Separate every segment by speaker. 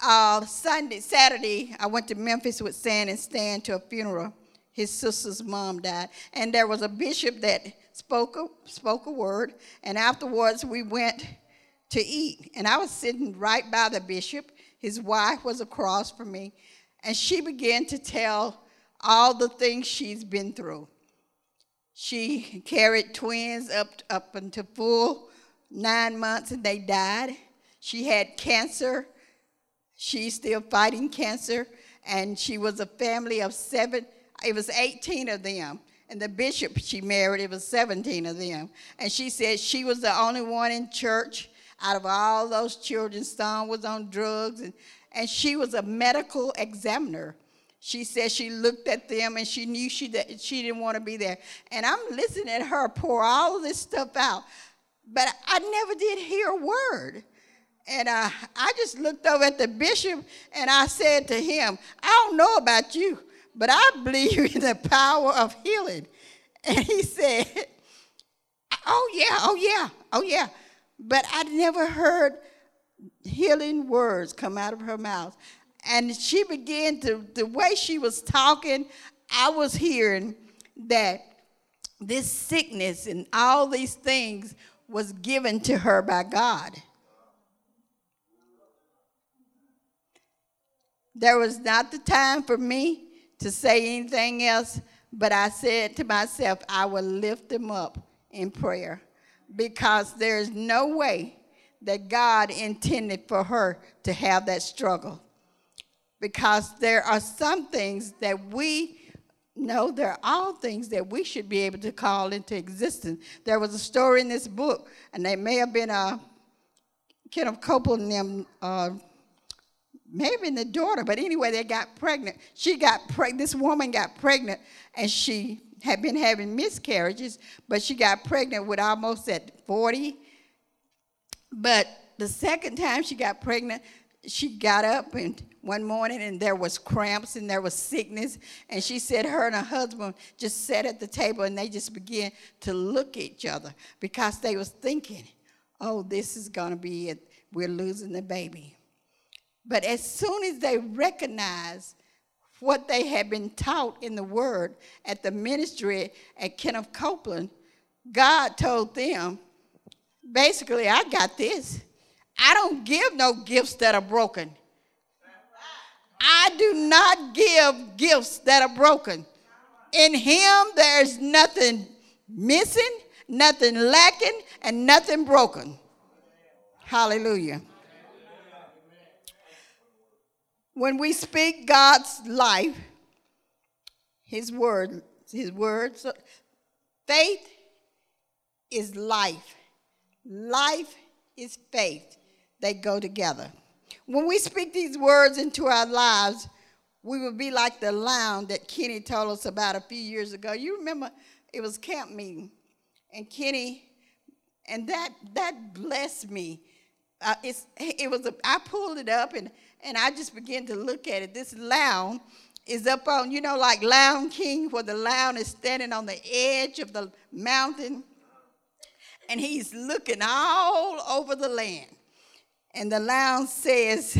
Speaker 1: Saturday, I went to Memphis with San and Stan to a funeral. His sister's mom died. And there was a bishop that spoke a word. And afterwards, we went to eat. And I was sitting right by the bishop. His wife was across from me. And she began to tell all the things she's been through. She carried twins up until full 9 months, and they died. She had cancer. She's still fighting cancer, and she was a family of 7. It was 18 of them, and the bishop she married, it was 17 of them. And she said she was the only one in church out of all those children. Son was on drugs, and she was a medical examiner. She said she looked at them, and she knew she didn't want to be there. And I'm listening at her pour all of this stuff out, but I never did hear a word. And I just looked over at the bishop, and I said to him, I don't know about you, but I believe in the power of healing. And he said, oh yeah. But I never heard healing words come out of her mouth. And she began the way she was talking, I was hearing that this sickness and all these things was given to her by God. There was not the time for me to say anything else, but I said to myself, I will lift them up in prayer, because there's no way that God intended for her to have that struggle. Because there are some things that there are all things that we should be able to call into existence. There was a story in this book, and they may have been Kenneth Copeland and them, maybe the daughter, but anyway, they got pregnant. This woman got pregnant, and she had been having miscarriages, but she got pregnant with almost at 40. But the second time she got pregnant, she got up and one morning, and there was cramps and there was sickness. And she said her and her husband just sat at the table, and they just began to look at each other, because they was thinking, oh, this is going to be it. We're losing the baby. But as soon as they recognized what they had been taught in the Word at the ministry at Kenneth Copeland, God told them, basically, I got this. I don't give no gifts that are broken. I do not give gifts that are broken. In him, there's nothing missing, nothing lacking, and nothing broken. Hallelujah. When we speak God's life, his words, faith is life. Life is faith. They go together. When we speak these words into our lives, we will be like the lounge that Kenny told us about a few years ago. You remember it was camp meeting, and Kenny, and that blessed me. I pulled it up, and I just began to look at it. This lounge is up on, like Lion King, where the lion is standing on the edge of the mountain, and he's looking all over the land. And the lion says,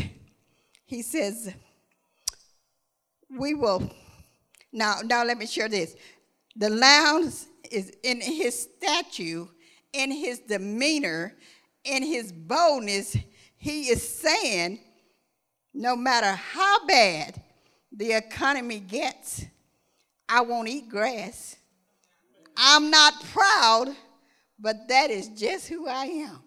Speaker 1: we will, now let me share this. The lion is in his statue, in his demeanor, in his boldness, he is saying, no matter how bad the economy gets, I won't eat grass. I'm not proud, but that is just who I am.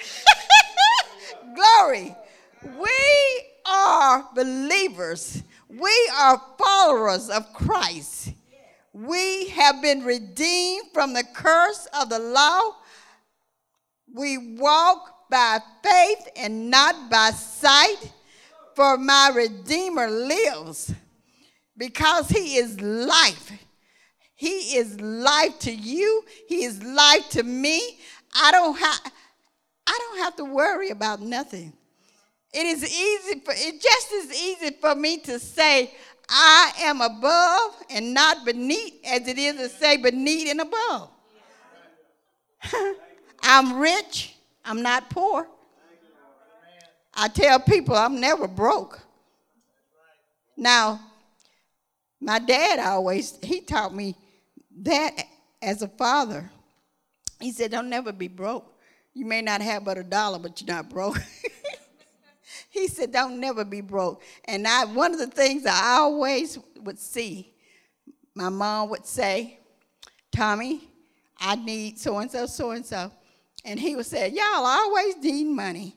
Speaker 1: Glory. We are believers. We are followers of Christ. We have been redeemed from the curse of the law. We walk by faith and not by sight, for my Redeemer lives, because he is life. He is life to you. He is life to me. I don't have to worry about nothing. It's just as easy for me to say I am above and not beneath as it is to say beneath and above. I'm rich. I'm not poor. I tell people I'm never broke. Now, my dad he taught me that as a father. He said, don't never be broke. You may not have but $1, but you're not broke. He said, don't never be broke. And one of the things I always would see, my mom would say, Tommy, I need so-and-so, so-and-so. And he would say, y'all always need money.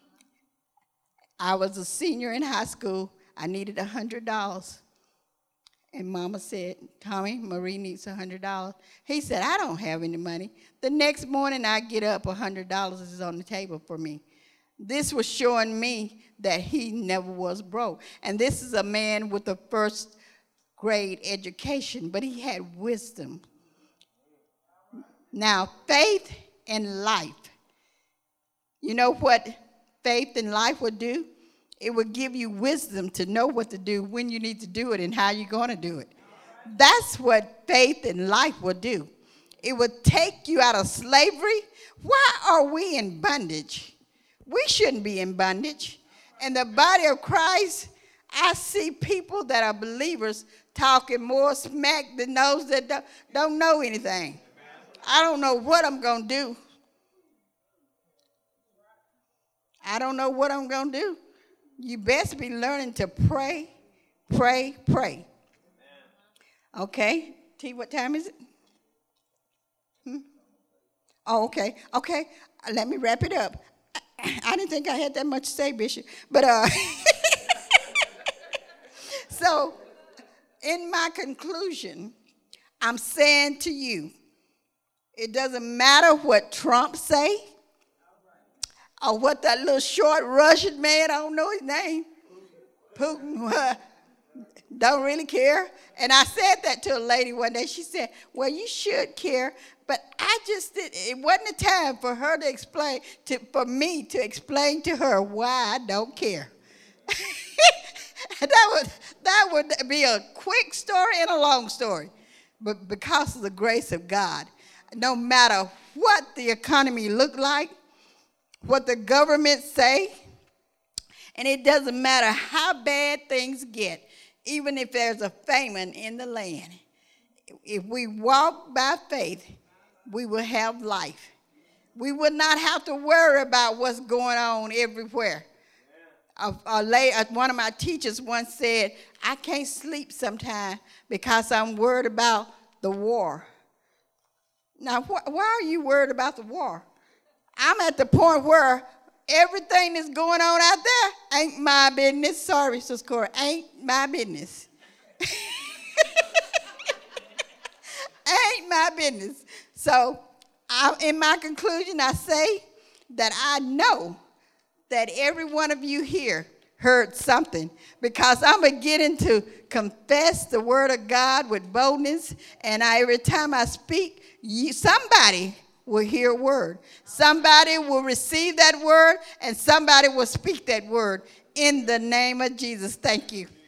Speaker 1: I was a senior in high school. I needed $100. And Mama said, Tommy, Marie needs $100. He said, I don't have any money. The next morning I get up, $100 is on the table for me. This was showing me that he never was broke. And this is a man with a first grade education, but he had wisdom. Now, faith and life. You know what faith and life would do? It would give you wisdom to know what to do, when you need to do it, and how you're going to do it. That's what faith and life would do. It would take you out of slavery. Why are we in bondage? We shouldn't be in bondage. In the body of Christ, I see people that are believers talking more smack than those that don't know anything. I don't know what I'm going to do. I don't know what I'm going to do. You best be learning to pray, pray, pray. Okay? T, what time is it? Oh, okay. Okay. Let me wrap it up. I didn't think I had that much to say, Bishop. But, so, in my conclusion, I'm saying to you, it doesn't matter what Trump say, or what that little short Russian man, I don't know his name, Putin, don't really care. And I said that to a lady one day. She said, well, you should care, but I just didn't. It wasn't a time for her to explain, for me to explain to her why I don't care. that would be a quick story and a long story. But because of the grace of God, no matter what the economy look like, what the government say, and it doesn't matter how bad things get, even if there's a famine in the land, if we walk by faith, we will have life. We will not have to worry about what's going on everywhere. One of my teachers once said, I can't sleep sometimes because I'm worried about the war. Now, why are you worried about the war? I'm at the point where everything that's going on out there ain't my business. Sorry, Sister Cora, ain't my business. Ain't my business. So, in my conclusion, I say that I know that every one of you here heard something, because I'm beginning to confess the word of God with boldness, and every time I speak, somebody will hear a word. Somebody will receive that word, and somebody will speak that word in the name of Jesus. Thank you.